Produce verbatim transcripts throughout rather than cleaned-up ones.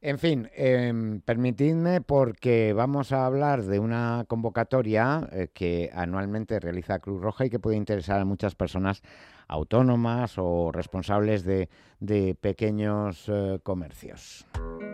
En fin, em, permitidme porque vamos a hablar de una convocatoria eh, que anualmente realiza Cruz Roja y que puede interesar a muchas personas autónomas o responsables de, de pequeños eh, comercios.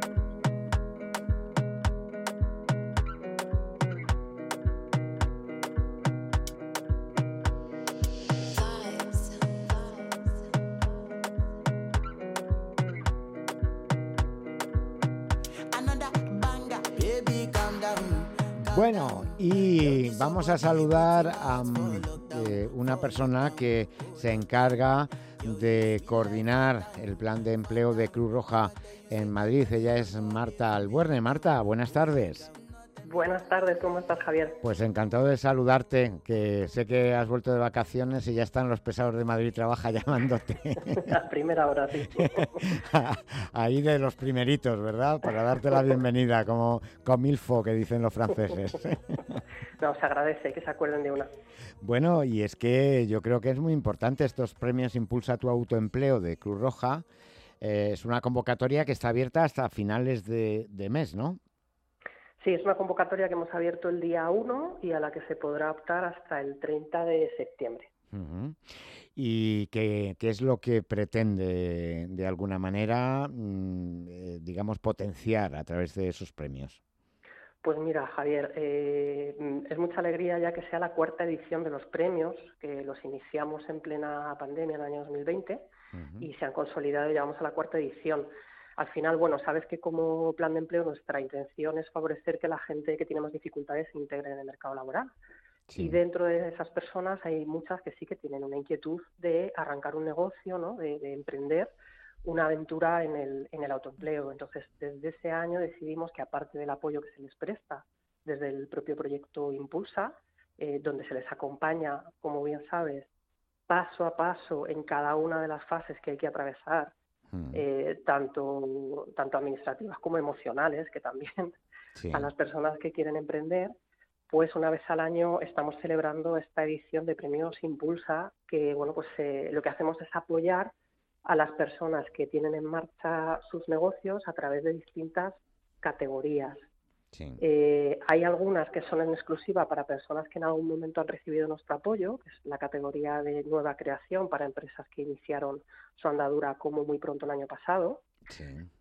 Bueno, y vamos a saludar a mm, eh, una persona que se encarga de coordinar el plan de empleo de Cruz Roja en Madrid. Ella es Marta Albuerne. Marta, buenas tardes. Buenas tardes, ¿cómo estás, Javier? Pues encantado de saludarte, que sé que has vuelto de vacaciones y ya están los pesados de Madrid Trabaja llamándote. A primera hora, sí. Ahí de los primeritos, ¿verdad? Para darte la bienvenida, como comilfo que dicen los franceses. No, se agradece que se acuerden de una. Bueno, y es que yo creo que es muy importante estos premios Impulsa tu autoempleo de Cruz Roja. Eh, es una convocatoria que está abierta hasta finales de, de mes, ¿no? Sí, es una convocatoria que hemos abierto el día uno y a la que se podrá optar hasta el treinta de septiembre. Uh-huh. ¿Y qué, qué es lo que pretende, de alguna manera, mmm, eh, digamos, potenciar a través de esos premios? Pues mira, Javier, eh, es mucha alegría ya que sea la cuarta edición de los premios, que los iniciamos en plena pandemia en el año dos mil veinte Uh-huh. y se han consolidado y ya vamos a la cuarta edición. Al final, bueno, sabes que como plan de empleo nuestra intención es favorecer que la gente que tiene más dificultades se integre en el mercado laboral. Y Sí. dentro de esas personas hay muchas que sí que tienen una inquietud de arrancar un negocio, ¿no? de, de emprender una aventura en el, en el autoempleo. Entonces, desde ese año decidimos que aparte del apoyo que se les presta desde el propio proyecto Impulsa, eh, donde se les acompaña, como bien sabes, paso a paso en cada una de las fases que hay que atravesar, Uh-huh. eh, tanto, tanto administrativas como emocionales, que también a Sí. las personas que quieren emprender, pues una vez al año estamos celebrando esta edición de Premios Impulsa, que bueno, pues eh, lo que hacemos es apoyar a las personas que tienen en marcha sus negocios a través de distintas categorías. Sí. Eh, hay algunas que son en exclusiva para personas que en algún momento han recibido nuestro apoyo, que es la categoría de nueva creación para empresas que iniciaron su andadura como muy pronto el año pasado, Sí.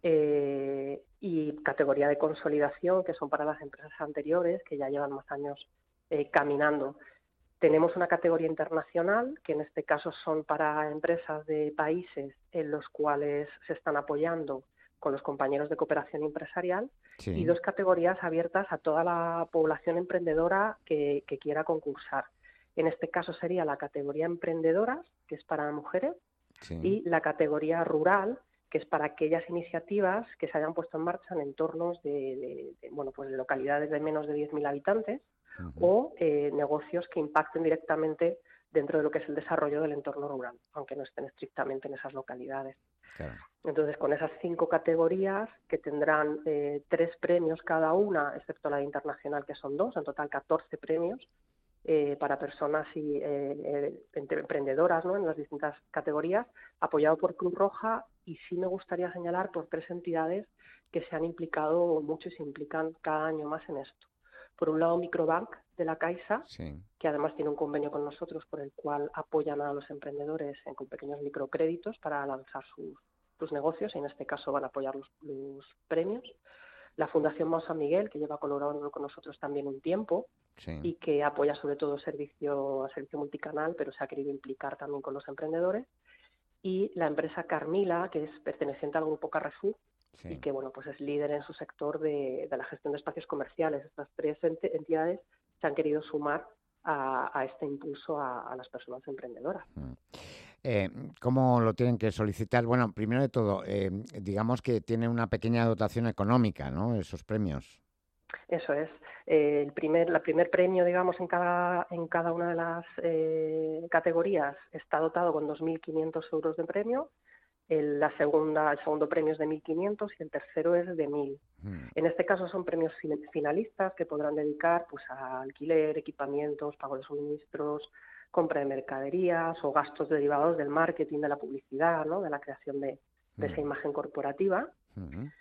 eh, y categoría de consolidación, que son para las empresas anteriores, que ya llevan más años eh, caminando. Tenemos una categoría internacional, que en este caso son para empresas de países en los cuales se están apoyando con los compañeros de cooperación empresarial, y Sí. dos categorías abiertas a toda la población emprendedora que, que quiera concursar. En este caso sería la categoría emprendedoras, que es para mujeres, Sí. y la categoría rural, que es para aquellas iniciativas que se hayan puesto en marcha en entornos de, de, de bueno, pues de localidades de menos de diez mil habitantes Uh-huh. o eh, negocios que impacten directamente dentro de lo que es el desarrollo del entorno rural, aunque no estén estrictamente en esas localidades. Claro. Entonces, con esas cinco categorías, que tendrán eh, tres premios cada una, excepto la internacional, que son dos, en total catorce premios, eh, para personas y eh, eh, emprendedoras, ¿no?, en las distintas categorías, apoyado por Cruz Roja, y sí me gustaría señalar por tres entidades que se han implicado mucho y se implican cada año más en esto. Por un lado, Microbank de la Caixa, Sí. que además tiene un convenio con nosotros por el cual apoyan a los emprendedores en, con pequeños microcréditos para lanzar sus, sus negocios, y en este caso van a apoyar los, los premios. La Fundación Mau San Miguel, que lleva colaborando con nosotros también un tiempo Sí. y que apoya sobre todo servicio, servicio multicanal, pero se ha querido implicar también con los emprendedores. Y la empresa Carmila, que es perteneciente al grupo Carrefour y Sí. que bueno, pues es líder en su sector de, de la gestión de espacios comerciales. Estas tres ent- entidades se han querido sumar a, a este impulso a, a las personas emprendedoras. Mm. Eh, ¿Cómo lo tienen que solicitar? Bueno, primero de todo, eh, digamos que tiene una pequeña dotación económica, ¿no? Esos premios. Eso es. Eh, el primer, la primer premio, digamos, en cada, en cada una de las eh, categorías está dotado con dos mil quinientos euros de premio. El, la segunda, el segundo premio es de mil quinientos y el tercero es de mil. Mm. En este caso son premios finalistas que podrán dedicar pues a alquiler, equipamientos, pago de suministros, compra de mercaderías o gastos derivados del marketing, de la publicidad, ¿no?, de la creación de, de esa Mm. imagen corporativa. Mm.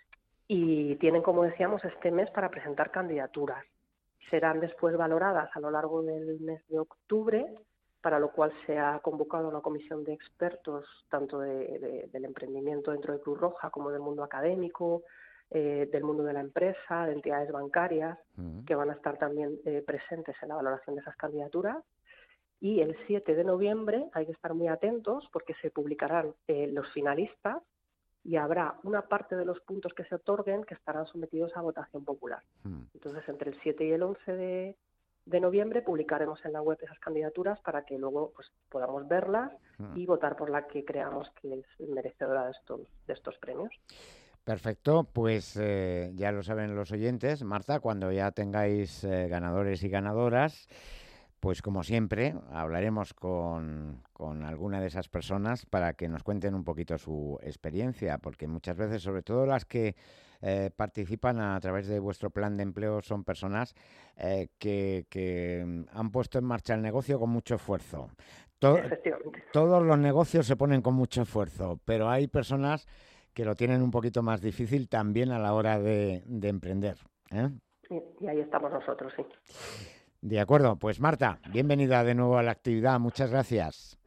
y tienen, como decíamos, este mes para presentar candidaturas. Serán después valoradas a lo largo del mes de octubre, para lo cual se ha convocado una comisión de expertos, tanto de, de, del emprendimiento dentro de Cruz Roja como del mundo académico, eh, del mundo de la empresa, de entidades bancarias, uh-huh. que van a estar también eh, presentes en la valoración de esas candidaturas. Y el siete de noviembre hay que estar muy atentos porque se publicarán eh, los finalistas y habrá una parte de los puntos que se otorguen que estarán sometidos a votación popular. Uh-huh. Entonces, entre el siete y el once de de noviembre publicaremos en la web esas candidaturas para que luego pues podamos verlas y votar por la que creamos que es merecedora de estos, de estos premios. Perfecto, pues eh, ya lo saben los oyentes. Marta, cuando ya tengáis eh, ganadores y ganadoras, pues como siempre hablaremos con, con alguna de esas personas para que nos cuenten un poquito su experiencia, porque muchas veces, sobre todo las que eh, participan a través de vuestro plan de empleo, son personas eh, que, que han puesto en marcha el negocio con mucho esfuerzo. To- todos los negocios se ponen con mucho esfuerzo, pero hay personas que lo tienen un poquito más difícil también a la hora de, de emprender, ¿eh? Y, y ahí estamos nosotros, sí. De acuerdo, pues Marta, bienvenida de nuevo a la actividad, muchas gracias.